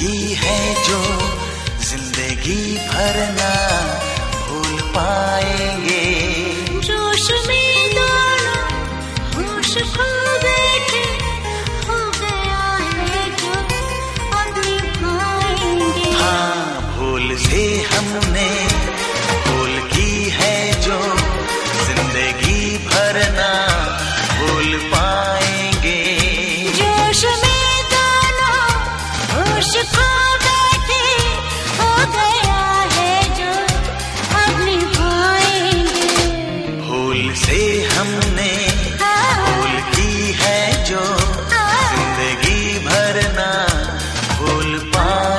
की है जो जिंदगी भर ना भूल पाएंगे। जोश में दोनों होश खो बैठे, हो गया है जो अब निभाएंगे। हाँ, भूल से हमने भूल की है जो जिंदगी भर ना भूल पाएंगे। जोश में दोनों होश खो बैठे, हो गया है जो अब निभाएंगे। भूल से हमने भूल की है जो जिंदगी भर ना भूल पाएंगे।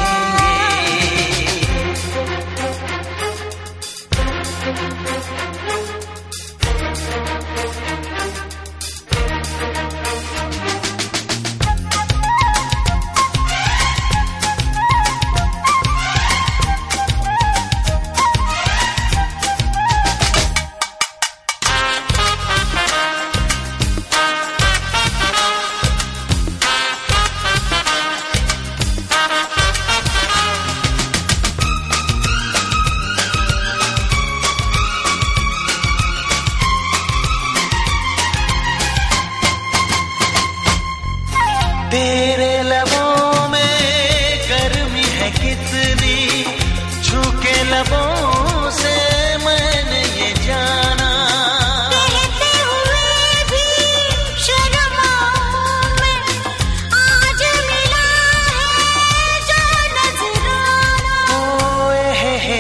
तेरे लबों में गर्मी है कितनी, छू के लबों से मैंने ये जाना। कहते हुए भी शर्माऊं मैं, आज मिला है जो नजराना। ओए हे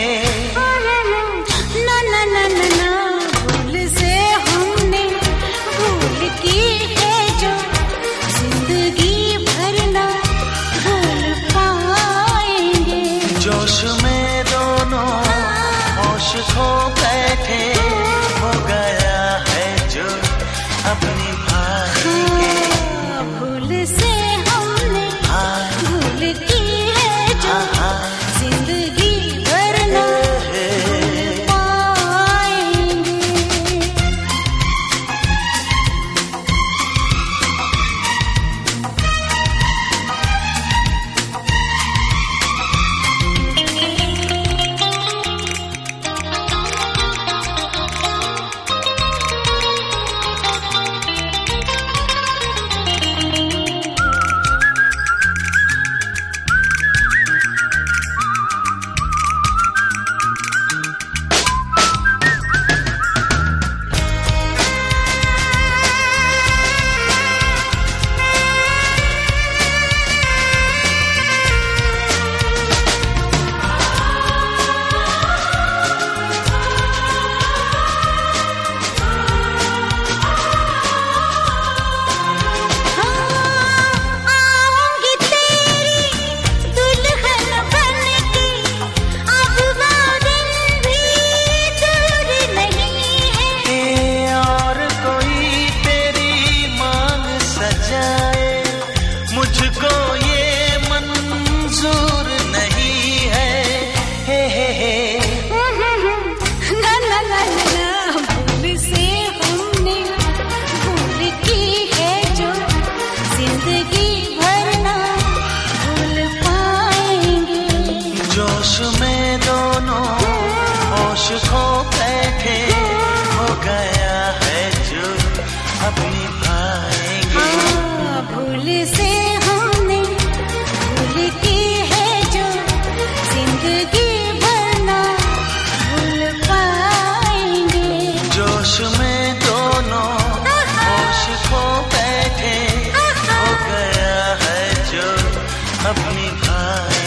ना ना ना ना ना, भूल से हमने भूल की है जो जिंदगी भर ना भूल पाएंगे। जोश में दोनों होश खो बैठे, हो गया है जो अपनी भाएंगे। भूल से हमने भूल की है जो जिंदगी भर ना भूल पाएंगे। मुझको ये मंजूर नहीं है। हे हे हे ना ना ना ना, भूल से हमने भूल की है जो जिंदगी भर ना भूल पाएंगे। जोश में दोनों होश खो बैठे, हो गया है जो अपनी भाएंगे। भूल से हमने भूल की है जो जिंदगी भर ना भूल पाएंगे। जोश में दोनों होश खो बैठे, हो गया है जो अपनी भाई।